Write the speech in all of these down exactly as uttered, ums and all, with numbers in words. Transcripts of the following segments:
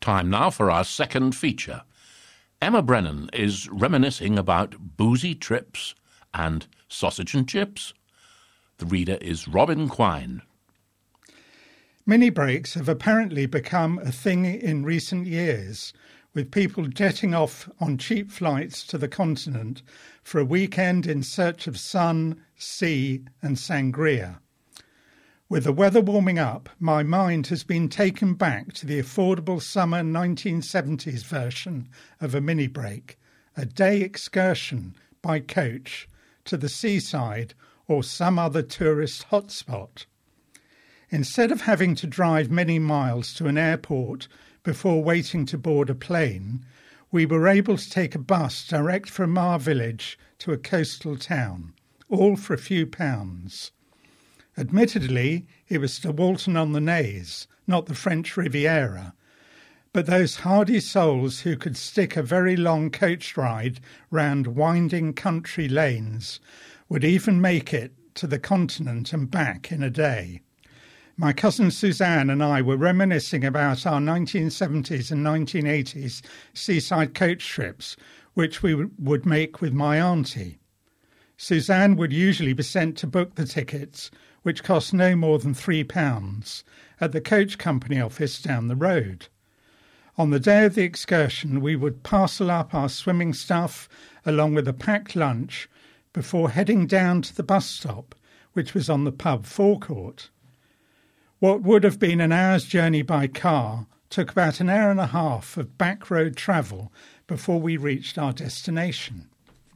Time now for our second feature. Emma Brennan is reminiscing about boozy trips and sausage and chips. The reader is Robin Quine. Mini breaks have apparently become a thing in recent years, with people jetting off on cheap flights to the continent for a weekend in search of sun, sea and sangria. With the weather warming up, my mind has been taken back to the affordable summer nineteen seventies version of a mini break, a day excursion by coach to the seaside or some other tourist hotspot. Instead of having to drive many miles to an airport before waiting to board a plane, we were able to take a bus direct from our village to a coastal town, all for a few pounds. Admittedly, it was to Walton-on-the-Naze, not the French Riviera, but those hardy souls who could stick a very long coach ride round winding country lanes would even make it to the continent and back in a day. My cousin Suzanne and I were reminiscing about our nineteen seventies and nineteen eighties seaside coach trips, which we would make with my auntie. Suzanne would usually be sent to book the tickets, which cost no more than three pounds, at the coach company office down the road. On the day of the excursion, we would parcel up our swimming stuff along with a packed lunch before heading down to the bus stop, which was on the pub forecourt. What would have been an hour's journey by car took about an hour and a half of back road travel before we reached our destination.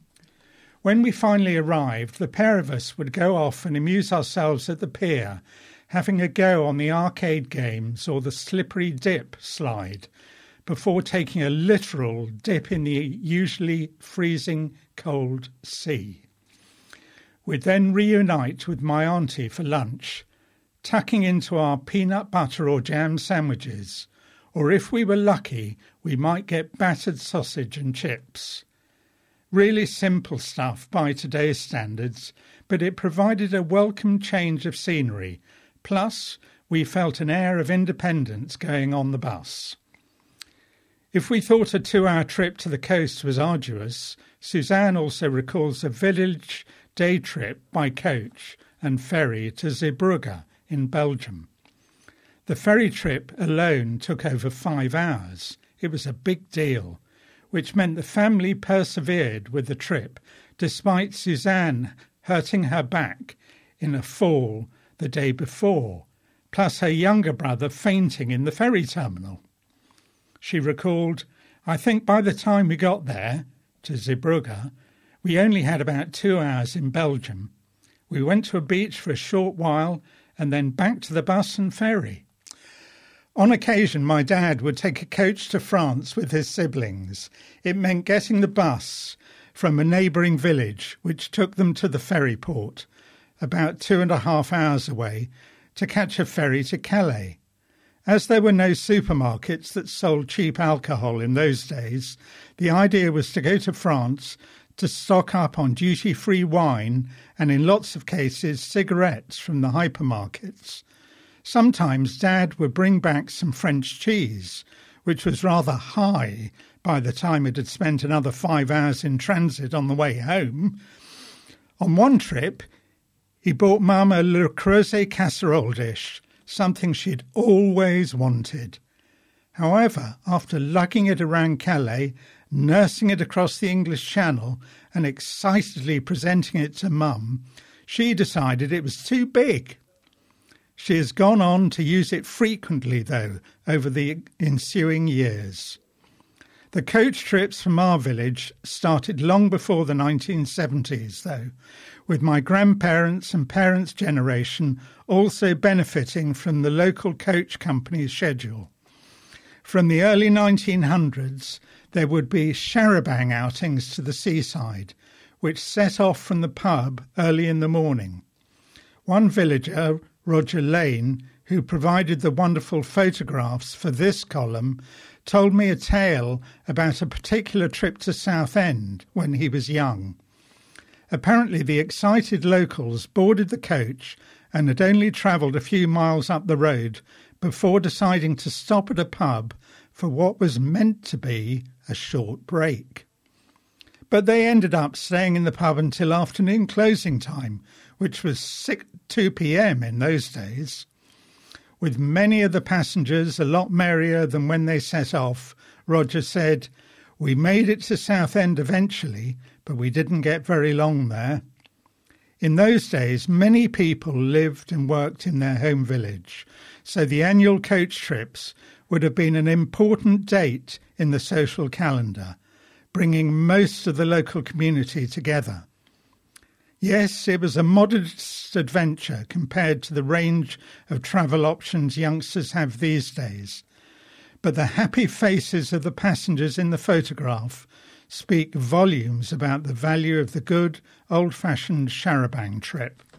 When we finally arrived, the pair of us would go off and amuse ourselves at the pier, having a go on the arcade games or the slippery dip slide, before taking a literal dip in the usually freezing cold sea. We'd then reunite with my auntie for lunch, tucking into our peanut butter or jam sandwiches, or if we were lucky, we might get battered sausage and chips. Really simple stuff by today's standards, but it provided a welcome change of scenery. Plus, we felt an air of independence going on the bus. If we thought a two-hour trip to the coast was arduous, Suzanne also recalls a village day trip by coach and ferry to Zeebrugge in Belgium. The ferry trip alone took over five hours. It was a big deal, which meant the family persevered with the trip, despite Suzanne hurting her back in a fall the day before, plus her younger brother fainting in the ferry terminal. She recalled, "I think by the time we got there, to Zeebrugge, we only had about two hours in Belgium. We went to a beach for a short while and then back to the bus and ferry." On occasion, my dad would take a coach to France with his siblings. It meant getting the bus from a neighbouring village, which took them to the ferry port, about two and a half hours away, to catch a ferry to Calais. As there were no supermarkets that sold cheap alcohol in those days, the idea was to go to France to stock up on duty-free wine and, in lots of cases, cigarettes from the hypermarkets. Sometimes Dad would bring back some French cheese, which was rather high by the time it had spent another five hours in transit on the way home. On one trip, he bought Mum a Le Creuset casserole dish, something she'd always wanted. However, after lugging it around Calais, nursing it across the English Channel and excitedly presenting it to Mum, she decided it was too big. She has gone on to use it frequently, though, over the ensuing years. The coach trips from our village started long before the nineteen seventies, though, with my grandparents' and parents' generation also benefiting from the local coach company's schedule. From the early nineteen hundreds, there would be charabanc outings to the seaside, which set off from the pub early in the morning. One villager, Roger Lane, who provided the wonderful photographs for this column, told me a tale about a particular trip to Southend when he was young. Apparently the excited locals boarded the coach and had only travelled a few miles up the road before deciding to stop at a pub for what was meant to be a short break. But they ended up staying in the pub until afternoon closing time, which was two p.m. in those days. With many of the passengers a lot merrier than when they set off, Roger said, "We made it to Southend eventually, but we didn't get very long there." In those days, many people lived and worked in their home village, so the annual coach trips would have been an important date in the social calendar, bringing most of the local community together. Yes, it was a modest adventure compared to the range of travel options youngsters have these days, but the happy faces of the passengers in the photograph speak volumes about the value of the good, old-fashioned charabanc trip.